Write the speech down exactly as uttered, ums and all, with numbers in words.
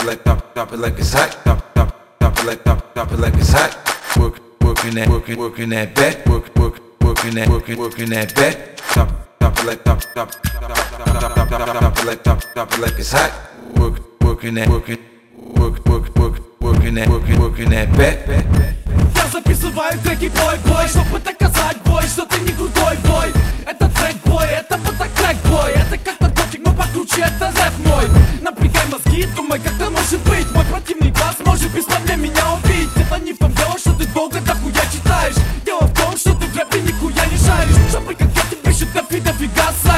it like drop, drop it like it's hot. Drop, drop, drop it like drop, drop it like it's hot. Work, working that, working, working that back. Work, work, working that, working, working that back. Drop, drop it like drop, drop, drop, drop, drop, drop, drop it like drop, drop it like it's hot. Work, working that, working, work, work, work, working that, working, working that back. Я записываю треки, бой, бой, чтобы доказать, бой, что ты не крутой, бой. Это трек, бой, это фототрек, бой. Это как наркотик, но покруче, это рэп мой. Напрягай мозги, думай, как это может быть. Мой противный глаз может без проблем меня убить. Это не в